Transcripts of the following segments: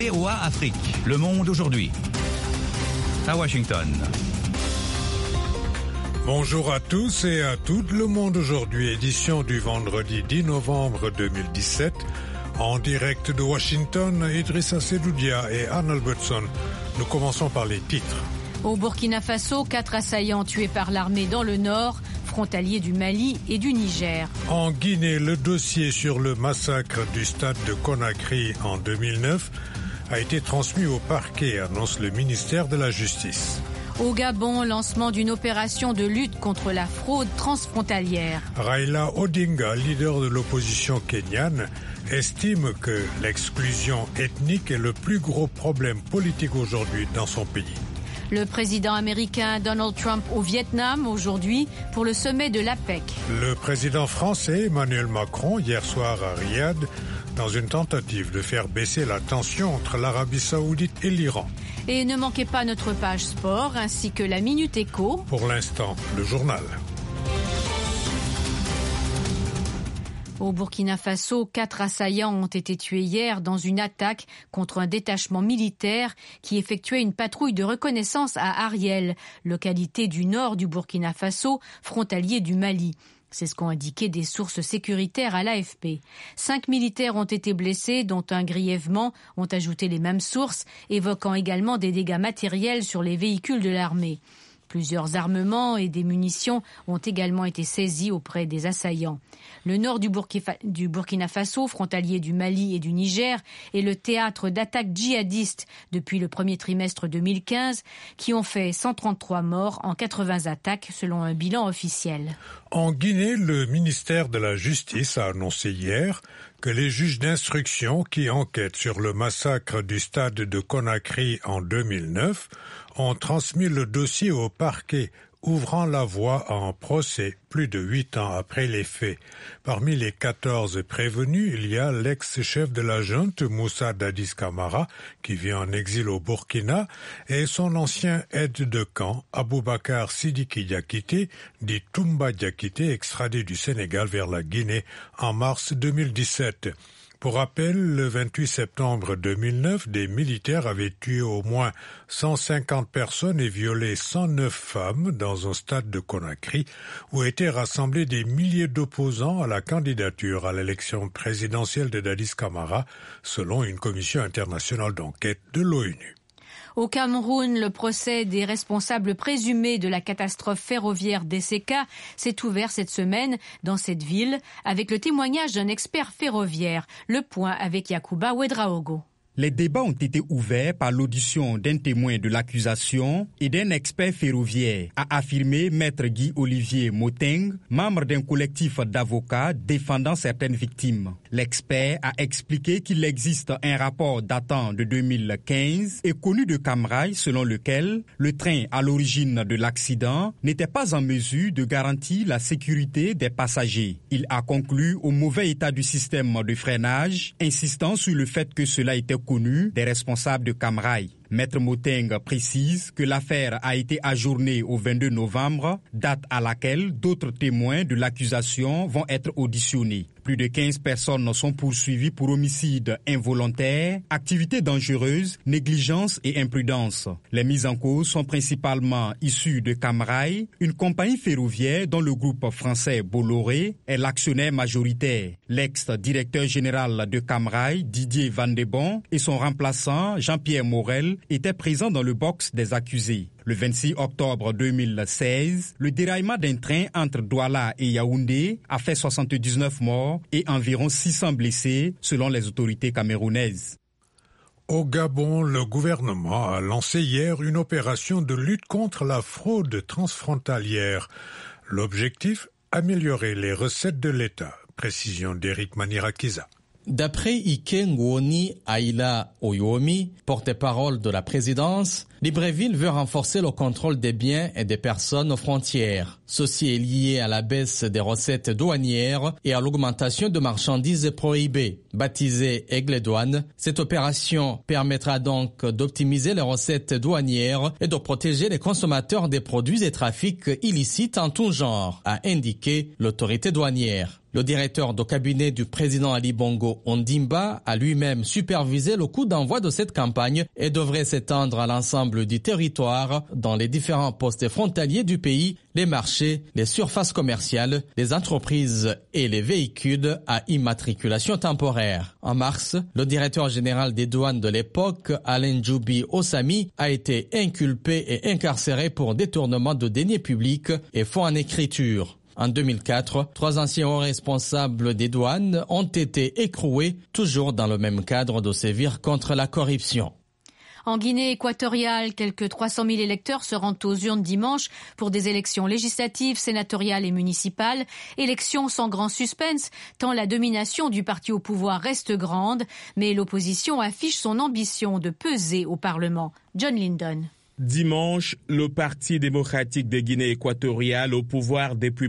VOA Afrique, le monde aujourd'hui. À Washington. Bonjour à tous et à toutes, le monde aujourd'hui, édition du vendredi 10 novembre 2017. En direct de Washington, Idrissa Sedoudia et Anne Albertson. Nous commençons par les titres. Au Burkina Faso, 4 assaillants tués par l'armée dans le nord, frontalier du Mali et du Niger. En Guinée, le dossier sur le massacre du stade de Conakry en 2009 a été transmis au parquet, annonce le ministère de la Justice. Au Gabon, lancement d'une opération de lutte contre la fraude transfrontalière. Raila Odinga, leader de l'opposition kenyane, estime que l'exclusion ethnique est le plus gros problème politique aujourd'hui dans son pays. Le président américain Donald Trump au Vietnam aujourd'hui pour le sommet de l'APEC. Le président français Emmanuel Macron hier soir à Riyad dans une tentative de faire baisser la tension entre l'Arabie Saoudite et l'Iran. Et ne manquez pas notre page sport ainsi que la Minute Éco. Pour l'instant, le journal. Au Burkina Faso, 4 assaillants ont été tués hier dans une attaque contre un détachement militaire qui effectuait une patrouille de reconnaissance à Ariel, localité du nord du Burkina Faso, frontalier du Mali. C'est ce qu'ont indiqué des sources sécuritaires à l'AFP. 5 militaires ont été blessés, dont un grièvement, ont ajouté les mêmes sources, évoquant également des dégâts matériels sur les véhicules de l'armée. Plusieurs armements et des munitions ont également été saisis auprès des assaillants. Le nord du Burkina Faso, frontalier du Mali et du Niger, est le théâtre d'attaques djihadistes depuis le premier trimestre 2015, qui ont fait 133 morts en 80 attaques selon un bilan officiel. En Guinée, le ministère de la Justice a annoncé hier que les juges d'instruction qui enquêtent sur le massacre du stade de Conakry en 2009 ont transmis le dossier au parquet, ouvrant la voie à un procès plus de 8 ans après les faits. Parmi les 14 prévenus, il y a l'ex-chef de la junte Moussa Dadis Camara, qui vit en exil au Burkina, et son ancien aide de camp, Aboubacar Sidiki Diakité, dit Toumba Diakité, extradé du Sénégal vers la Guinée en mars 2017. Pour rappel, le 28 septembre 2009, des militaires avaient tué au moins 150 personnes et violé 109 femmes dans un stade de Conakry où étaient rassemblés des milliers d'opposants à la candidature à l'élection présidentielle de Dadis Camara, selon une commission internationale d'enquête de l'ONU. Au Cameroun, le procès des responsables présumés de la catastrophe ferroviaire DCK s'est ouvert cette semaine dans cette ville avec le témoignage d'un expert ferroviaire. Le point avec Yacouba Ouedraogo. Les débats ont été ouverts par l'audition d'un témoin de l'accusation et d'un expert ferroviaire, a affirmé Maître Guy-Olivier Moteng, membre d'un collectif d'avocats défendant certaines victimes. L'expert a expliqué qu'il existe un rapport datant de 2015 et connu de Camrail selon lequel le train à l'origine de l'accident n'était pas en mesure de garantir la sécurité des passagers. Il a conclu au mauvais état du système de freinage, insistant sur le fait que cela était connu des responsables de Camrail. Maître Moteng précise que l'affaire a été ajournée au 22 novembre, date à laquelle d'autres témoins de l'accusation vont être auditionnés. Plus de 15 personnes sont poursuivies pour homicide involontaire, activités dangereuses, négligence et imprudence. Les mises en cause sont principalement issues de Camrail, une compagnie ferroviaire dont le groupe français Bolloré est l'actionnaire majoritaire. L'ex-directeur général de Camrail, Didier Vandebon, et son remplaçant, Jean-Pierre Morel, étaient présents dans le box des accusés. Le 26 octobre 2016, le déraillement d'un train entre Douala et Yaoundé a fait 79 morts et environ 600 blessés selon les autorités camerounaises. Au Gabon, le gouvernement a lancé hier une opération de lutte contre la fraude transfrontalière. L'objectif, améliorer les recettes de l'État. Précision d'Éric Manirakiza. D'après Ike Ngwoni Aïla Oyomi, porte-parole de la présidence, Libreville veut renforcer le contrôle des biens et des personnes aux frontières. Ceci est lié à la baisse des recettes douanières et à l'augmentation de marchandises prohibées. Baptisée Aigle Douane, cette opération permettra donc d'optimiser les recettes douanières et de protéger les consommateurs des produits et trafics illicites en tout genre, a indiqué l'autorité douanière. Le directeur de cabinet du président Ali Bongo Ondimba a lui-même supervisé le coup d'envoi de cette campagne et devrait s'étendre à l'ensemble du territoire dans les différents postes frontaliers du pays, les marchés, les surfaces commerciales, les entreprises et les véhicules à immatriculation temporaire. En mars, le directeur général des douanes de l'époque, Alain Djoubi Osami, a été inculpé et incarcéré pour détournement de deniers publics et faux en écriture. En 2004, 3 anciens hauts responsables des douanes ont été écroués, toujours dans le même cadre de sévir contre la corruption. En Guinée équatoriale, quelques 300 000 électeurs se rendent aux urnes dimanche pour des élections législatives, sénatoriales et municipales. Élections sans grand suspense, tant la domination du parti au pouvoir reste grande, mais l'opposition affiche son ambition de peser au Parlement. John Lyndon. Dimanche, le Parti démocratique de Guinée équatoriale, au pouvoir depuis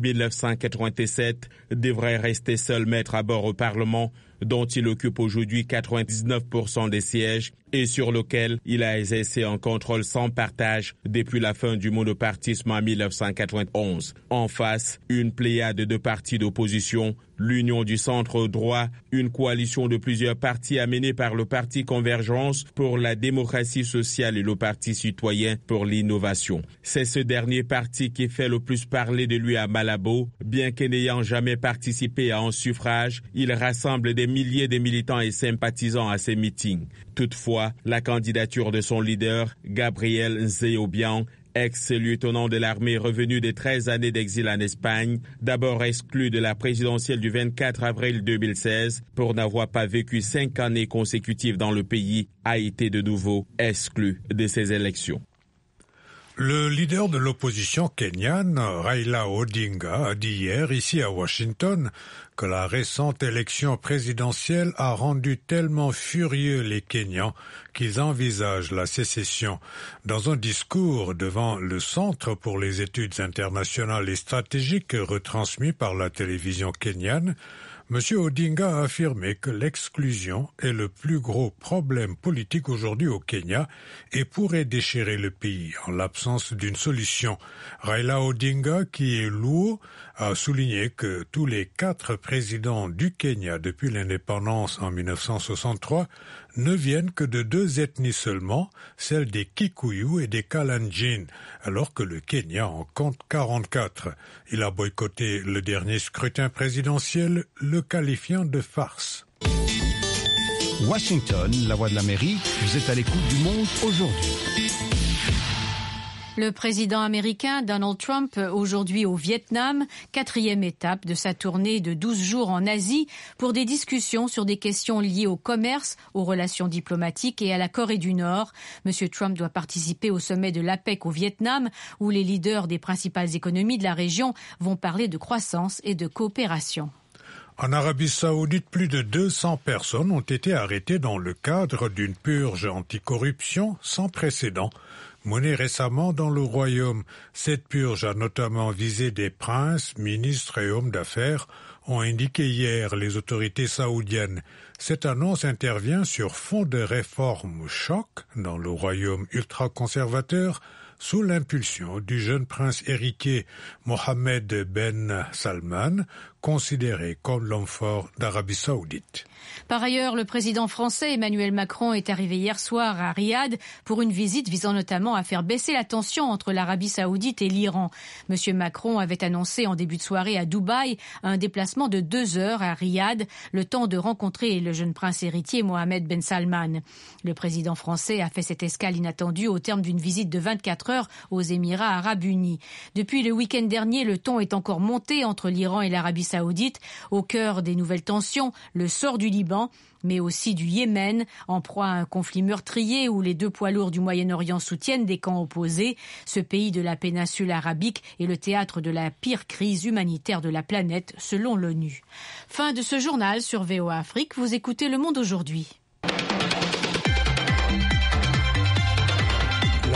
1987, devrait rester seul maître à bord au Parlement, dont il occupe aujourd'hui 99% des sièges et sur lequel il a exercé un contrôle sans partage depuis la fin du monopartisme en 1991. En face, une pléiade de partis d'opposition, l'Union du centre droit, une coalition de plusieurs partis amenée par le Parti Convergence pour la démocratie sociale et le Parti citoyen pour l'innovation. C'est ce dernier parti qui fait le plus parler de lui à Malabo. Bien que n'ayant jamais participé à un suffrage, il rassemble des milliers de militants et sympathisants à ses meetings. Toutefois, la candidature de son leader, Gabriel Nzé-Obiang, ex-lieutenant de l'armée revenu de 13 années d'exil en Espagne, d'abord exclu de la présidentielle du 24 avril 2016 pour n'avoir pas vécu 5 années consécutives dans le pays, a été de nouveau exclu de ces élections. Le leader de l'opposition kenyane, Raila Odinga, a dit hier, ici à Washington, que la récente élection présidentielle a rendu tellement furieux les Kenyans qu'ils envisagent la sécession. Dans un discours devant le Centre pour les études internationales et stratégiques retransmis par la télévision kenyane, M. Odinga a affirmé que l'exclusion est le plus gros problème politique aujourd'hui au Kenya et pourrait déchirer le pays en l'absence d'une solution. Raila Odinga, qui est lourd, a souligné que tous les 4 présidents du Kenya depuis l'indépendance en 1963 ne viennent que de 2 ethnies seulement, celles des Kikuyu et des Kalenjin, alors que le Kenya en compte 44. Il a boycotté le dernier scrutin présidentiel, le qualifiant de farce. Washington, la voix de l'Amérique, vous êtes à l'écoute du Monde aujourd'hui. Le président américain Donald Trump, aujourd'hui au Vietnam, 4e étape de sa tournée de 12 jours en Asie pour des discussions sur des questions liées au commerce, aux relations diplomatiques et à la Corée du Nord. M. Trump doit participer au sommet de l'APEC au Vietnam, où les leaders des principales économies de la région vont parler de croissance et de coopération. En Arabie Saoudite, plus de 200 personnes ont été arrêtées dans le cadre d'une purge anticorruption sans précédent menée récemment dans le royaume. Cette purge a notamment visé des princes, ministres et hommes d'affaires, ont indiqué hier les autorités saoudiennes. Cette annonce intervient sur fond de réformes choc dans le royaume ultra-conservateur sous l'impulsion du jeune prince héritier Mohammed Ben Salman, considéré comme l'homme fort d'Arabie Saoudite. Par ailleurs, le président français Emmanuel Macron est arrivé hier soir à Riyad pour une visite visant notamment à faire baisser la tension entre l'Arabie Saoudite et l'Iran. Monsieur Macron avait annoncé en début de soirée à Dubaï un déplacement de 2 heures à Riyad, le temps de rencontrer le jeune prince héritier Mohammed Ben Salman. Le président français a fait cette escale inattendue au terme d'une visite de 24 heures aux Émirats arabes unis. Depuis le week-end dernier, le ton est encore monté entre l'Iran et l'Arabie Saoudite. Au cœur des nouvelles tensions, le sort du Liban, mais aussi du Yémen, en proie à un conflit meurtrier où les 2 poids lourds du Moyen-Orient soutiennent des camps opposés. Ce pays de la péninsule arabique est le théâtre de la pire crise humanitaire de la planète, selon l'ONU. Fin de ce journal sur VOA Afrique. Vous écoutez Le Monde aujourd'hui. La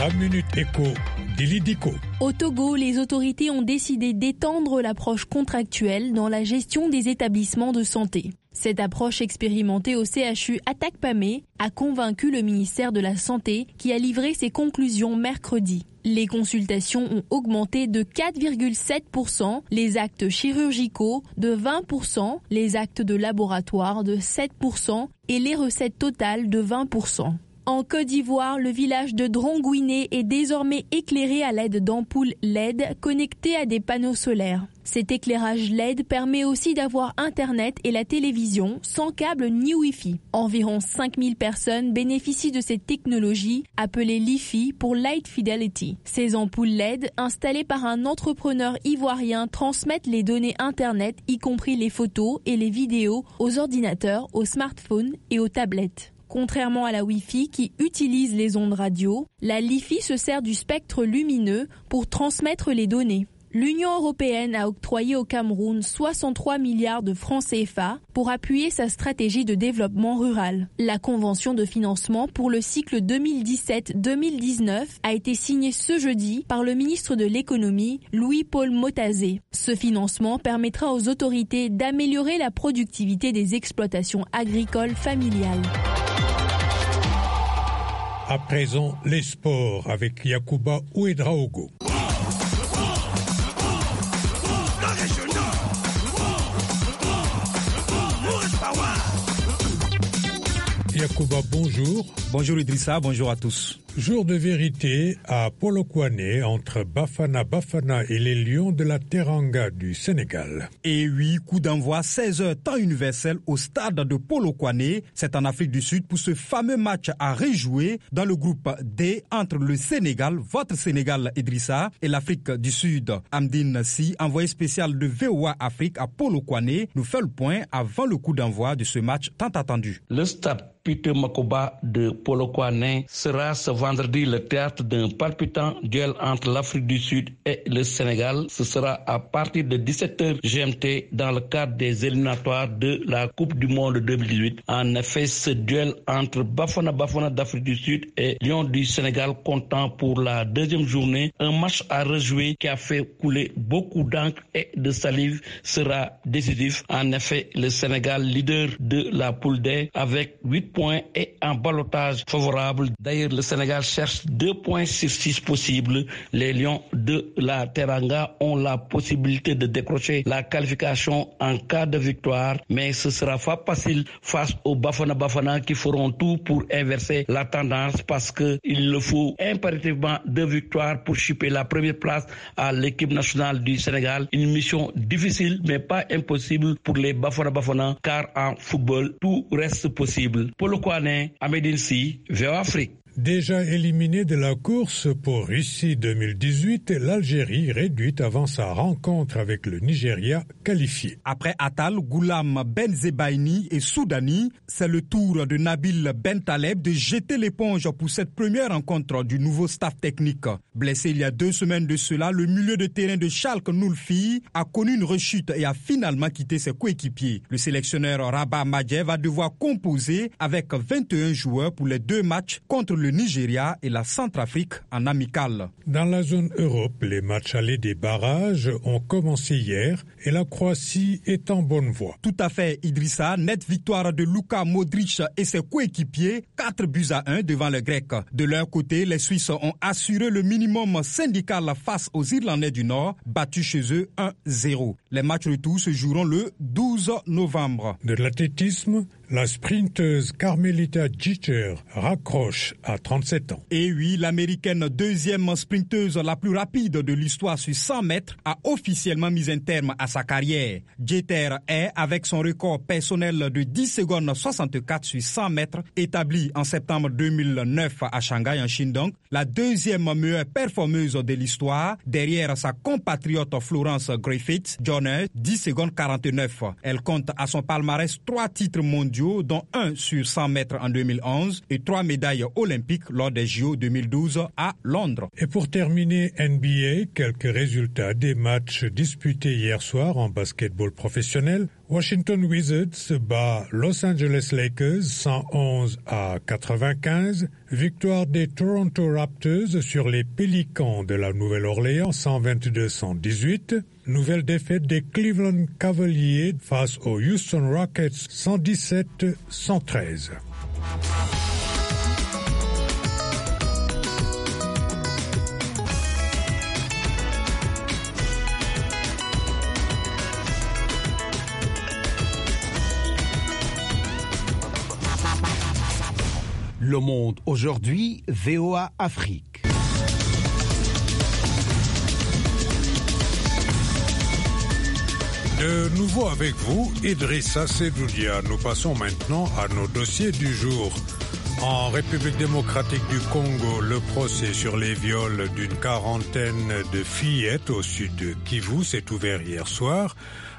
La Minute Éco d'Ilidiko. Au Togo, les autorités ont décidé d'étendre l'approche contractuelle dans la gestion des établissements de santé. Cette approche expérimentée au CHU Atakpamé a convaincu le ministère de la Santé qui a livré ses conclusions mercredi. Les consultations ont augmenté de 4,7%, les actes chirurgicaux de 20%, les actes de laboratoire de 7% et les recettes totales de 20%. En Côte d'Ivoire, le village de Drongouiné est désormais éclairé à l'aide d'ampoules LED connectées à des panneaux solaires. Cet éclairage LED permet aussi d'avoir Internet et la télévision sans câble ni Wi-Fi. Environ 5000 personnes bénéficient de cette technologie appelée LiFi pour Light Fidelity. Ces ampoules LED installées par un entrepreneur ivoirien transmettent les données Internet, y compris les photos et les vidéos, aux ordinateurs, aux smartphones et aux tablettes. Contrairement à la Wi-Fi qui utilise les ondes radio, la LiFi se sert du spectre lumineux pour transmettre les données. L'Union européenne a octroyé au Cameroun 63 milliards de francs CFA pour appuyer sa stratégie de développement rural. La convention de financement pour le cycle 2017-2019 a été signée ce jeudi par le ministre de l'économie, Louis-Paul Motazé. Ce financement permettra aux autorités d'améliorer la productivité des exploitations agricoles familiales. À présent, les sports avec Yacouba Ouedraogo. Yacouba, bonjour. Bonjour Idrissa, bonjour à tous. Jour de vérité à Polokwane entre Bafana Bafana et les Lions de la Teranga du Sénégal. Et oui, coup d'envoi 16h temps universel au stade de Polokwane. C'est en Afrique du Sud pour ce fameux match à rejouer dans le groupe D entre le Sénégal, votre Sénégal Idrissa, et l'Afrique du Sud. Amdine Si, envoyé spécial de VOA Afrique à Polokwane, nous fait le point avant le coup d'envoi de ce match tant attendu. Le stade Peter Makoba de Polokwane sera ce vendredi le théâtre d'un palpitant duel entre l'Afrique du Sud et le Sénégal. Ce sera à partir de 17h GMT dans le cadre des éliminatoires de la Coupe du Monde 2018. En effet, ce duel entre Bafana Bafana d'Afrique du Sud et Lions du Sénégal comptant pour la deuxième journée, un match à rejouer qui a fait couler beaucoup d'encre et de salive sera décisif. En effet, le Sénégal, leader de la poule D avec 8 points et en ballottage favorable. D'ailleurs, le Sénégal cherche 2 points sur 6 possibles. Les Lions de la Teranga ont la possibilité de décrocher la qualification en cas de victoire, mais ce sera pas facile face aux Bafana Bafana qui feront tout pour inverser la tendance parce qu'il le faut impérativement 2 victoires pour chipper la première place à l'équipe nationale du Sénégal. Une mission difficile mais pas impossible pour les Bafana Bafana car en football, tout reste possible. Polokwane, Amédine Si, VOA Afrique. Déjà éliminée de la course pour Russie 2018, l'Algérie réduite avant sa rencontre avec le Nigeria qualifié. Après Atal, Goulam Benzebaini et Soudani, c'est le tour de Nabil Bentaleb de jeter l'éponge pour cette première rencontre du nouveau staff technique. Blessé il y a 2 semaines de cela, le milieu de terrain de Schalke Noulfi a connu une rechute et a finalement quitté ses coéquipiers. Le sélectionneur Rabat Madje va devoir composer avec 21 joueurs pour les 2 matchs contre le Nigeria et la Centrafrique en amical. Dans la zone Europe, les matchs allés des barrages ont commencé hier et la Croatie est en bonne voie. Tout à fait, Idrissa. Nette victoire de Luka Modric et ses coéquipiers, 4-1 devant les Grecs. De leur côté, les Suisses ont assuré le minimum syndical face aux Irlandais du Nord, battus chez eux 1-0. Les matchs retour se joueront le 12 novembre. De l'athlétisme, la sprinteuse Carmelita Jeter raccroche à 37 ans. Et oui, l'américaine 2e sprinteuse la plus rapide de l'histoire sur 100 mètres a officiellement mis un terme à sa carrière. Jeter est, avec son record personnel de 10 secondes 64 sur 100 mètres, établi en septembre 2009 à Shanghai en Chine donc, la 2e meilleure performeuse de l'histoire, derrière sa compatriote Florence Griffith Joyner, 10 secondes 49. Elle compte à son palmarès 3 titres mondiaux mondiaux, dont 1 sur 100 mètres en 2011 et 3 médailles olympiques lors des JO 2012 à Londres. Et pour terminer, NBA, quelques résultats des matchs disputés hier soir en basketball professionnel. Washington Wizards bat Los Angeles Lakers 111-95. Victoire des Toronto Raptors sur les Pélicans de la Nouvelle-Orléans 122-118. Nouvelle défaite des Cleveland Cavaliers face aux Houston Rockets 117-113. Le Monde aujourd'hui, VOA Afrique. De nouveau avec vous, Idrissa Sedoudia. Nous passons maintenant à nos dossiers du jour. En République démocratique du Congo, le procès sur les viols d'une quarantaine de fillettes au sud de Kivu s'est ouvert hier soir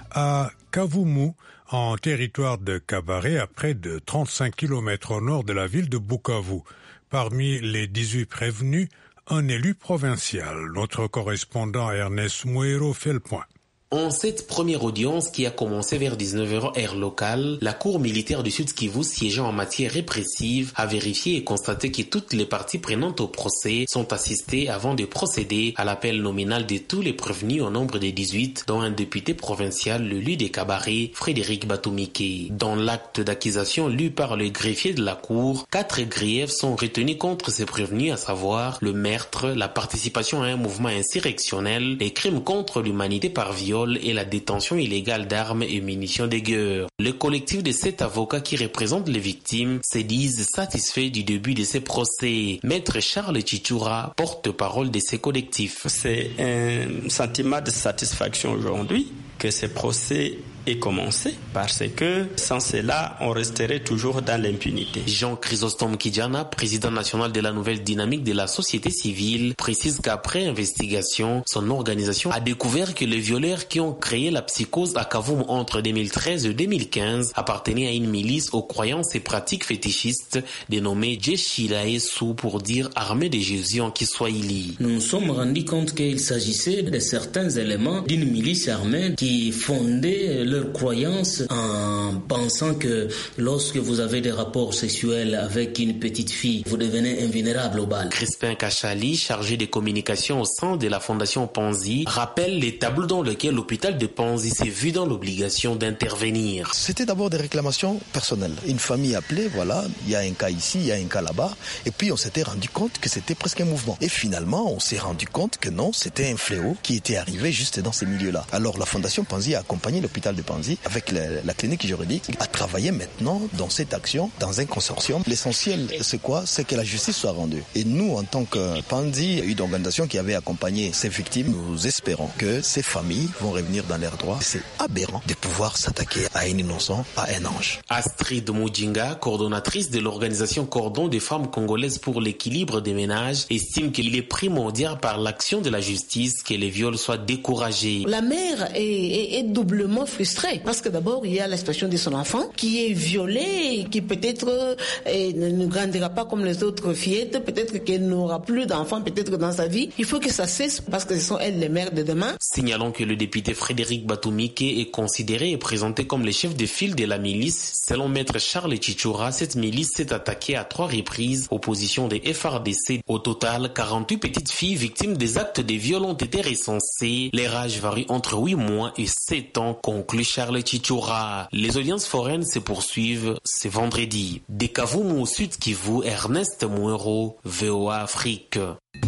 à Kavumu, en territoire de Kabare, à près de 35 km au nord de la ville de Bukavu. Parmi les 18 prévenus, un élu provincial. Notre correspondant Ernest Mouero fait le point. En cette première audience qui a commencé vers 19h heure locale, la Cour militaire du Sud Kivu siégeant en matière répressive a vérifié et constaté que toutes les parties prenantes au procès sont assistées avant de procéder à l'appel nominal de tous les prévenus au nombre de 18, dont un député provincial, l'élu de Kabare, Frédéric Batumike. Dans l'acte d'accusation lu par le greffier de la Cour, 4 griefs sont retenus contre ces prévenus, à savoir le meurtre, la participation à un mouvement insurrectionnel, les crimes contre l'humanité par viol et la détention illégale d'armes et munitions de guerre. Le collectif de 7 avocats qui représentent les victimes se disent satisfaits du début de ces procès. Maître Charles Chichoura, porte-parole de ces collectifs. C'est un sentiment de satisfaction aujourd'hui que ce procès est commencé, parce que sans cela, on resterait toujours dans l'impunité. Jean Chrysostome Kidjana, président national de la nouvelle dynamique de la société civile, précise qu'après investigation, son organisation a découvert que les violeurs qui ont créé la psychose à Kavumu entre 2013 et 2015 appartenaient à une milice aux croyances et pratiques fétichistes dénommée Jeshilaesu, pour dire armée de Jésus en Kiswahili. Nous nous sommes rendus compte qu'il s'agissait de certains éléments d'une milice armée qui fondait leur croyance en pensant que lorsque vous avez des rapports sexuels avec une petite fille, vous devenez invulnérable au bal. Crispin Kachali, chargé des communications au sein de la fondation Panzi, rappelle les tableaux dans lesquels l'hôpital de Panzi s'est vu dans l'obligation d'intervenir. C'était d'abord des réclamations personnelles. Une famille appelée, voilà, il y a un cas ici, il y a un cas là-bas, et puis on s'était rendu compte que c'était presque un mouvement. Et finalement, on s'est rendu compte que non, c'était un fléau qui était arrivé juste dans ces milieux-là. Alors la fondation Panzi a accompagné l'hôpital de Panzi avec la clinique juridique à travailler maintenant dans cette action, dans un consortium. L'essentiel, c'est quoi? C'est que la justice soit rendue. Et nous, en tant que Panzi, une organisation qui avait accompagné ces victimes, nous espérons que ces familles vont revenir dans leurs droits. C'est aberrant de pouvoir s'attaquer à un innocent, à un ange. Astrid Moudjinga, coordonnatrice de l'organisation Cordon des femmes congolaises pour l'équilibre des ménages, estime qu'il est primordial par l'action de la justice que les viols soient découragés. La mère est doublement frustrée parce que d'abord il y a la situation de son enfant qui est violée, qui peut-être ne grandira pas comme les autres fillettes, peut-être qu'elle n'aura plus d'enfants peut-être dans sa vie. Il faut que ça cesse parce que ce sont elles les mères de demain. Signalons que le député Frédéric Batumike est considéré et présenté comme le chef de file de la milice. Selon maître Charles Chichoura, cette milice s'est attaquée à 3 reprises aux positions des FRDC. Au total, 48 petites filles victimes des actes de viol ont été recensées. Les âges varient entre 8 mois et 7 ans, conclut Charles Chichoura. Les audiences foraines se poursuivent ce vendredi. De Kavumu au Sud Kivu, Ernest Mouero, VOA Afrique.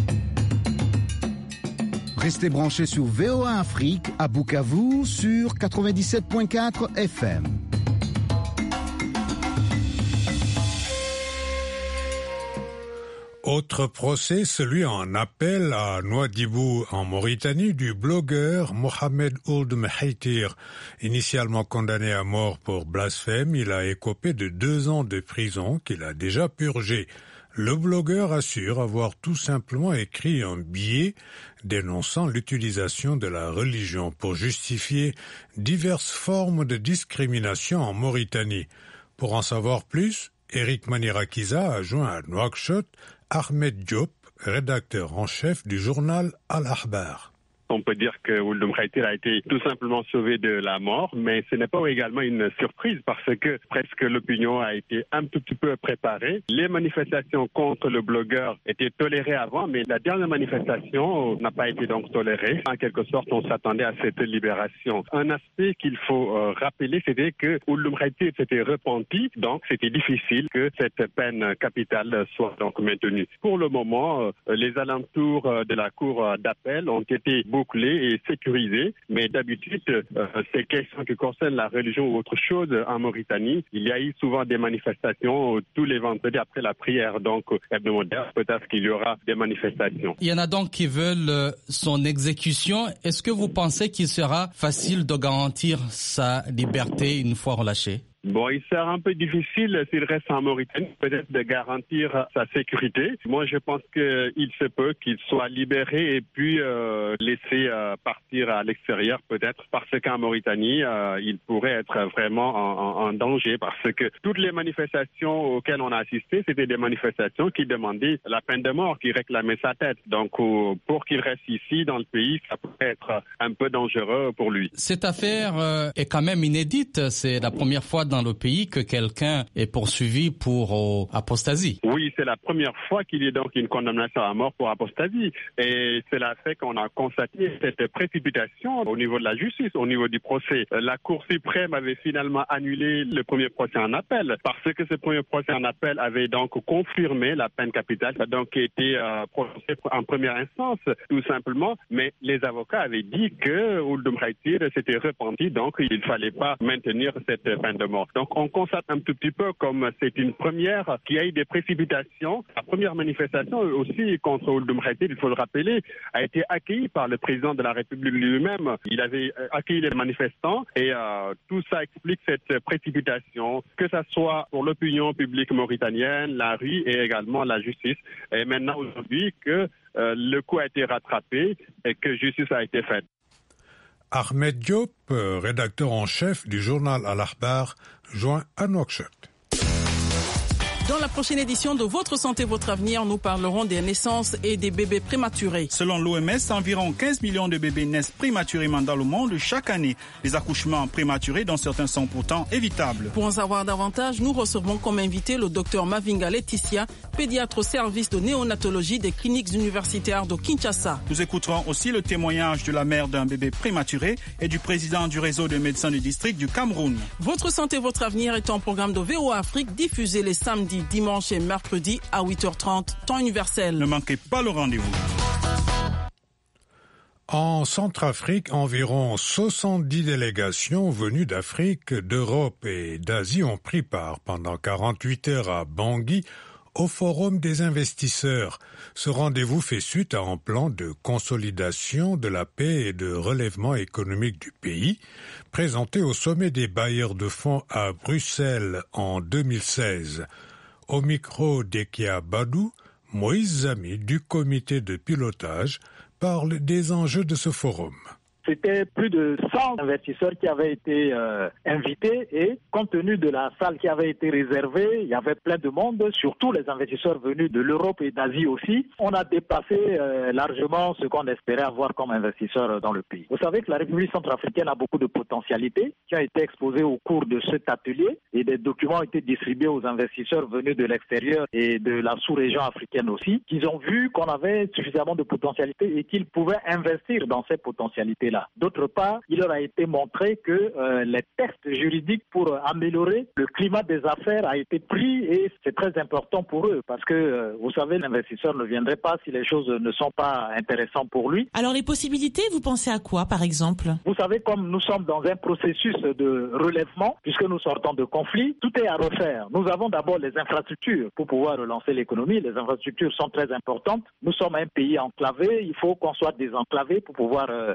Restez branchés sur VOA Afrique à Bukavu sur 97.4 FM. Autre procès, celui en appel à Nouadhibou en Mauritanie du blogueur Mohamed Ould Mehaitir. Initialement condamné à mort pour blasphème, il a écopé de 2 ans de prison qu'il a déjà purgé. Le blogueur assure avoir tout simplement écrit un billet dénonçant l'utilisation de la religion pour justifier diverses formes de discrimination en Mauritanie. Pour en savoir plus, Eric Manirakiza a joint à Nouakchott Ahmed Diop, rédacteur en chef du journal Al-Akhbar. On peut dire que Ouldum Khaytir a été tout simplement sauvé de la mort, mais ce n'est pas également une surprise parce que presque l'opinion a été un tout petit peu préparée. Les manifestations contre le blogueur étaient tolérées avant, mais la dernière manifestation n'a pas été donc tolérée. En quelque sorte, on s'attendait à cette libération. Un aspect qu'il faut rappeler, c'était que Ouldum Khaytir s'était repenti, donc c'était difficile que cette peine capitale soit donc maintenue. Pour le moment, les alentours de la cour d'appel ont été bouclés et sécurisés, mais d'habitude, ces questions qui concernent la religion ou autre chose en Mauritanie, il y a eu souvent des manifestations tous les vendredis après la prière, donc hebdomadaire, peut-être qu'il y aura des manifestations. Il y en a donc qui veulent son exécution. Est-ce que vous pensez qu'il sera facile de garantir sa liberté une fois relâché? Bon, il sera un peu difficile s'il reste en Mauritanie, peut-être de garantir sa sécurité. Moi, je pense qu'il se peut qu'il soit libéré et puis laissé partir à l'extérieur, peut-être, parce qu'en Mauritanie, il pourrait être vraiment en danger, parce que toutes les manifestations auxquelles on a assisté, c'était des manifestations qui demandaient la peine de mort, qui réclamaient sa tête. Donc, pour qu'il reste ici, dans le pays, ça pourrait être un peu dangereux pour lui. Cette affaire est quand même inédite. C'est la première fois dans le pays que quelqu'un est poursuivi pour apostasie. Oui, c'est la première fois qu'il y ait donc une condamnation à mort pour apostasie. Et cela fait qu'on a constaté cette précipitation au niveau de la justice, au niveau du procès. La Cour suprême avait finalement annulé le premier procès en appel parce que ce premier procès en appel avait donc confirmé la peine capitale, ça a donc été prononcé en première instance, tout simplement. Mais les avocats avaient dit que Ouldum Khaytir s'était repenti, donc il ne fallait pas maintenir cette peine de mort. Donc on constate un tout petit peu comme c'est une première, qu'il y a eu des précipitations. La première manifestation aussi contre Ouldum Khaytir, il faut le rappeler, a été accueillie par le président de la République lui-même. Il avait accueilli les manifestants et tout ça explique cette précipitation, que ce soit pour l'opinion publique mauritanienne, la rue et également la justice. Et maintenant aujourd'hui que le coup a été rattrapé et que justice a été faite. Ahmed Diop, rédacteur en chef du journal Al-Akhbar, joint à Nouakchott. Dans la prochaine édition de Votre Santé, Votre Avenir, nous parlerons des naissances et des bébés prématurés. Selon l'OMS, environ 15 millions de bébés naissent prématurément dans le monde chaque année. Les accouchements prématurés, dont certains sont pourtant évitables. Pour en savoir davantage, nous recevons comme invité le docteur Mavinga Laetitia, pédiatre au service de néonatologie des cliniques universitaires de Kinshasa. Nous écouterons aussi le témoignage de la mère d'un bébé prématuré et du président du réseau de médecins du district du Cameroun. Votre Santé, Votre Avenir est un programme de VOA Afrique diffusé les samedis, dimanche et mercredi à 8h30, temps universel. Ne manquez pas le rendez-vous. En Centrafrique, environ 70 délégations venues d'Afrique, d'Europe et d'Asie ont pris part pendant 48 heures à Bangui au Forum des investisseurs. Ce rendez-vous fait suite à un plan de consolidation de la paix et de relèvement économique du pays, présenté au sommet des bailleurs de fonds à Bruxelles en 2016. Au micro d'Ekia Badou, Moïse Zami du comité de pilotage parle des enjeux de ce forum. C'était plus de 100 investisseurs qui avaient été invités et compte tenu de la salle qui avait été réservée, il y avait plein de monde, surtout les investisseurs venus de l'Europe et d'Asie aussi. On a dépassé largement ce qu'on espérait avoir comme investisseurs dans le pays. Vous savez que la République centrafricaine a beaucoup de potentialités qui ont été exposées au cours de cet atelier et des documents ont été distribués aux investisseurs venus de l'extérieur et de la sous-région africaine aussi, qu'ils ont vu qu'on avait suffisamment de potentialités et qu'ils pouvaient investir dans ces potentialités-là. D'autre part, il leur a été montré que les textes juridiques pour améliorer le climat des affaires a été pris et c'est très important pour eux parce que, vous savez, l'investisseur ne viendrait pas si les choses ne sont pas intéressantes pour lui. Alors les possibilités, vous pensez à quoi par exemple ? Vous savez, comme nous sommes dans un processus de relèvement, puisque nous sortons de conflits, tout est à refaire. Nous avons d'abord les infrastructures pour pouvoir relancer l'économie. Les infrastructures sont très importantes. Nous sommes un pays enclavé, il faut qu'on soit désenclavé pour pouvoir communiquer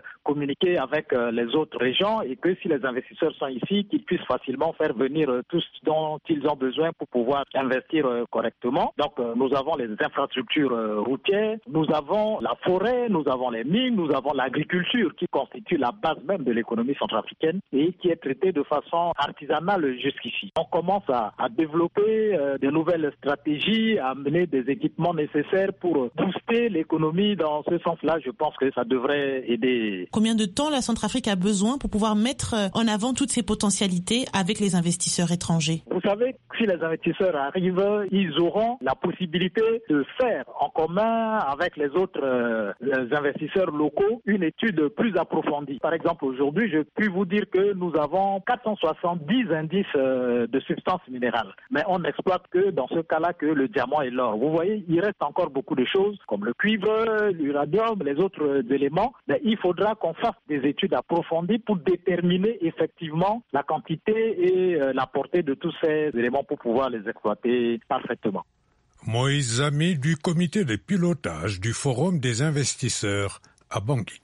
communiquer avec les autres régions et que si les investisseurs sont ici, qu'ils puissent facilement faire venir tout ce dont ils ont besoin pour pouvoir investir correctement. Donc nous avons les infrastructures routières, nous avons la forêt, nous avons les mines, nous avons l'agriculture qui constitue la base même de l'économie centrafricaine et qui est traitée de façon artisanale jusqu'ici. On commence à développer de nouvelles stratégies, à amener des équipements nécessaires pour booster l'économie. Dans ce sens-là, je pense que ça devrait aider. Combien de temps la Centrafrique a besoin pour pouvoir mettre en avant toutes ces potentialités avec les investisseurs étrangers? Vous savez, si les investisseurs arrivent, ils auront la possibilité de faire en commun avec les autres les investisseurs locaux une étude plus approfondie. Par exemple, aujourd'hui, je puis vous dire que nous avons 470 indices de substances minérales. Mais on n'exploite que dans ce cas-là que le diamant et l'or. Vous voyez, il reste encore beaucoup de choses comme le cuivre, l'uranium, les autres éléments. Mais il faudra qu'on fasse des études approfondies pour déterminer effectivement la quantité et la portée de tous ces éléments pour pouvoir les exploiter parfaitement. Moïse Zami du comité de pilotage du Forum des investisseurs à Bangui.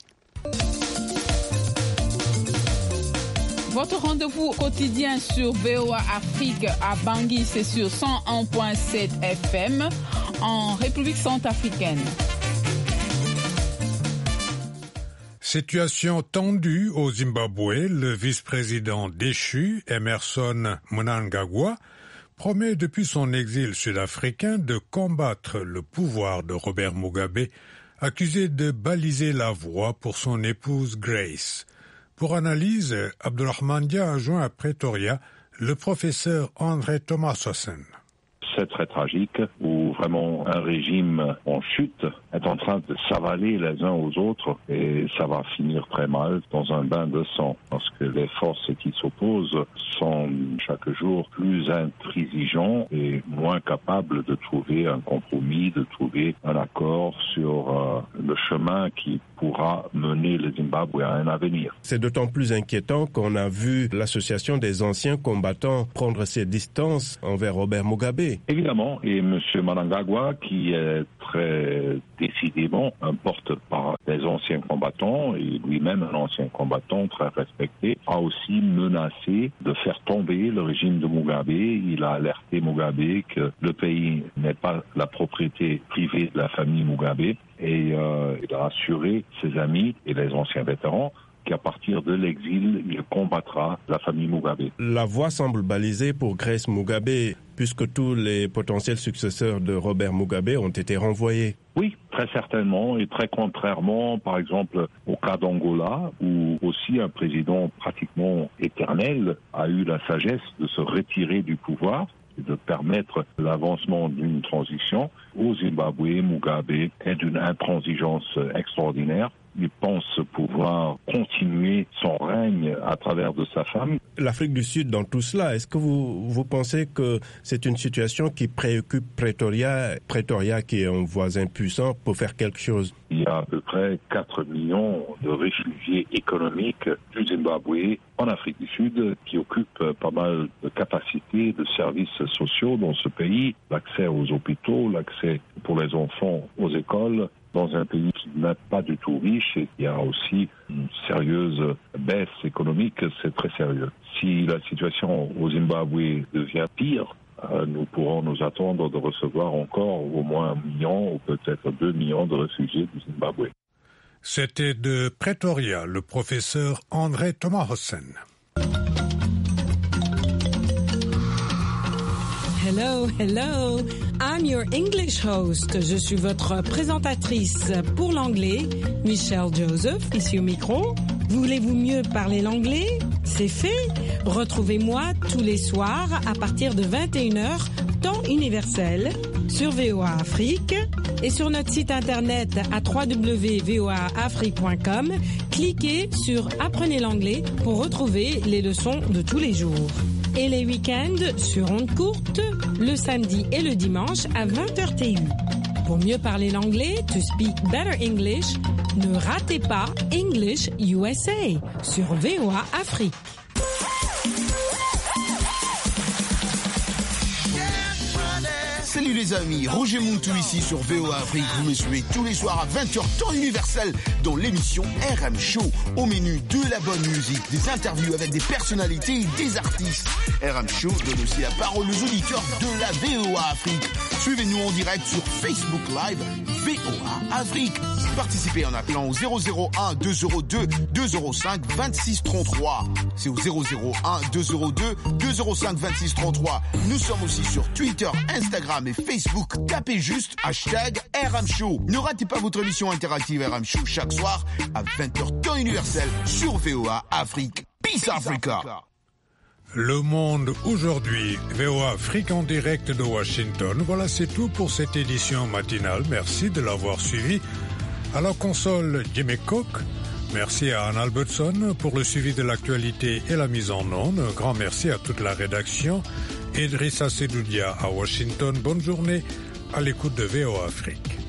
Votre rendez-vous quotidien sur VOA Afrique à Bangui, c'est sur 101.7 FM en République centrafricaine. Situation tendue au Zimbabwe, le vice-président déchu, Emmerson Mnangagwa, promet depuis son exil sud-africain de combattre le pouvoir de Robert Mugabe, accusé de baliser la voie pour son épouse Grace. Pour analyse, Abdulrahman Dia a joint à Pretoria le professeur André Thomasossen. C'est très tragique où vraiment un régime en chute est en train de s'avaler les uns aux autres et ça va finir très mal dans un bain de sang parce que les forces qui s'opposent sont chaque jour plus intransigeants et moins capables de trouver un compromis, de trouver un accord sur le chemin qui pourra mener le Zimbabwe à un avenir. C'est d'autant plus inquiétant qu'on a vu l'association des anciens combattants prendre ses distances envers Robert Mugabe. Évidemment, et M. Mnangagwa, qui est très décidément un porte-parole des anciens combattants, et lui-même un ancien combattant très respecté, a aussi menacé de faire tomber le régime de Mugabe. Il a alerté Mugabe que le pays n'est pas la propriété privée de la famille Mugabe, et il a assuré ses amis et les anciens vétérans qu'à partir de l'exil, il combattra la famille Mugabe. La voie semble balisée pour Grace Mugabe, puisque tous les potentiels successeurs de Robert Mugabe ont été renvoyés. Oui, très certainement, et très contrairement, par exemple, au cas d'Angola, où aussi un président pratiquement éternel a eu la sagesse de se retirer du pouvoir et de permettre l'avancement d'une transition. Au Zimbabwe, Mugabe est d'une intransigeance extraordinaire. Il pense pouvoir continuer son règne à travers de sa femme. L'Afrique du Sud dans tout cela, est-ce que vous pensez que c'est une situation qui préoccupe Pretoria qui est un voisin puissant pour faire quelque chose? Il y a à peu près 4 millions de réfugiés économiques du Zimbabwe en Afrique du Sud qui occupent pas mal de capacités de services sociaux dans ce pays, l'accès aux hôpitaux, l'accès pour les enfants aux écoles, dans un pays qui n'est pas du tout riche et qui a aussi une sérieuse baisse économique, c'est très sérieux. Si la situation au Zimbabwe devient pire, nous pourrons nous attendre de recevoir encore au moins 1 million ou peut-être 2 millions de réfugiés du Zimbabwe. C'était de Pretoria, le professeur André Thomasossen. Hello, hello. I'm your English host. Je suis votre présentatrice pour l'anglais, Michelle Joseph, ici au micro. Voulez-vous mieux parler l'anglais? C'est fait. Retrouvez-moi tous les soirs à partir de 21h, temps universel, sur VOA Afrique et sur notre site internet à www.voaafrique.com. Cliquez sur Apprenez l'anglais pour retrouver les leçons de tous les jours. Et les week-ends sur ondes courtes, le samedi et le dimanche à 20h TU. Pour mieux parler l'anglais, to speak better English, ne ratez pas English USA sur VOA Afrique. Salut les amis, Roger Montou ici sur VOA Afrique. Vous me suivez tous les soirs à 20h temps universel dans l'émission RM Show. Au menu de la bonne musique, des interviews avec des personnalités et des artistes. RM Show donne aussi la parole aux auditeurs de la VOA Afrique. Suivez-nous en direct sur Facebook Live VOA Afrique. Participez en appelant au 001 202 205 26 33. C'est au 001 202 205 26 33. Nous sommes aussi sur Twitter, Instagram et Facebook. Tapez juste #RM Show. Ne ratez pas votre émission interactive RM Show chaque soir à 20h temps universel sur VOA Afrique. Peace Africa. Le Monde aujourd'hui, VOA Afrique en direct de Washington. Voilà, c'est tout pour cette édition matinale. Merci de l'avoir suivi. À la console, Jimmy Cook. Merci à Anne Albertson pour le suivi de l'actualité et la mise en onde. Un grand merci à toute la rédaction. Idrissa Sedoudia à Washington. Bonne journée à l'écoute de VOA Afrique.